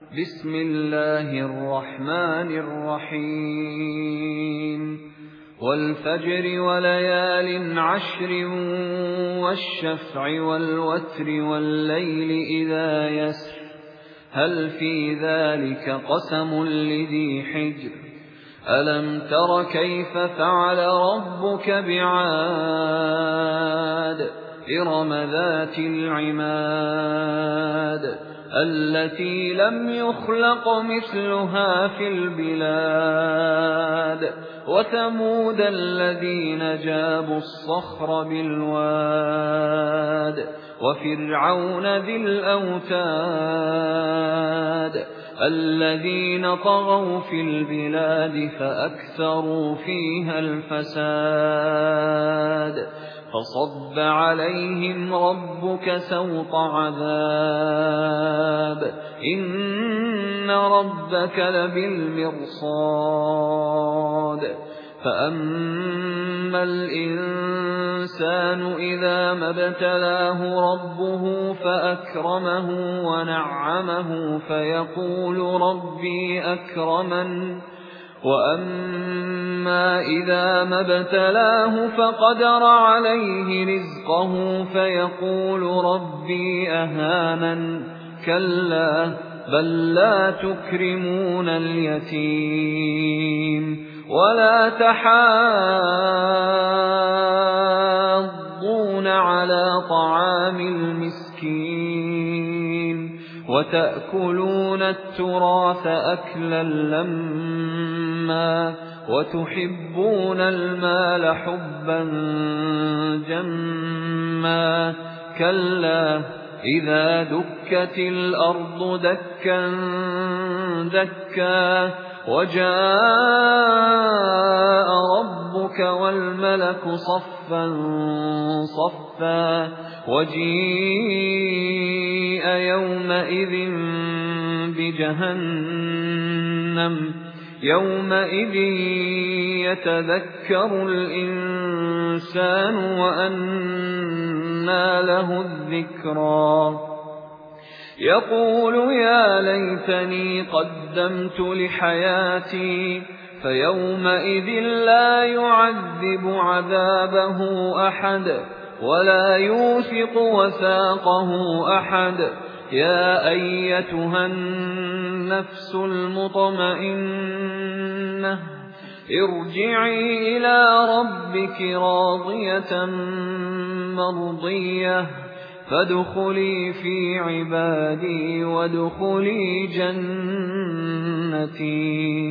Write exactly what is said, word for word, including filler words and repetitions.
بسم الله الرحمن الرحيم والفجر وليال عشر والشفع والوتر والليل إذا يسر هل في ذلك قسم لذي حجر ألم تر كيف فعل ربك بعاد إرم ذات العماد التي لم يخلق مثلها في البلاد وثمود الذين جابوا الصخر بالواد وفرعون ذي الأوتاد الذين طغوا في البلاد فأكثروا فيها الفساد فصب عليهم ربك سوط عذاب إن ربك لبالمرصاد فأما الإنسان إذا ما ابتلاه ربه فأكرمه ونعمه فيقول ربي أكرمن وأما إذا ما ابتلاه فقدر عليه رزقه فيقول ربي أهانن كلا بل لا تكرمون اليتيم ولا تحاضون على طعام المسكين وتأكلون التراث أكلا لما وتحبون المال حبا جما كلا إذا دكت الأرض دكا دكا وجاء ربك والملك صفا صفا وجيء يومئذ بجهنم يومئذ يتذكر الإنسان وأنى له الذكرى يقول يا ليتني قدمت لحياتي فيومئذ لا يعذب عذابه أحد ولا يوثق وثاقه أحد يا أيتها النفس المطمئنة ارجعي إلى ربك راضية مرضية فادخلي في عبادي وادخلي جنتي.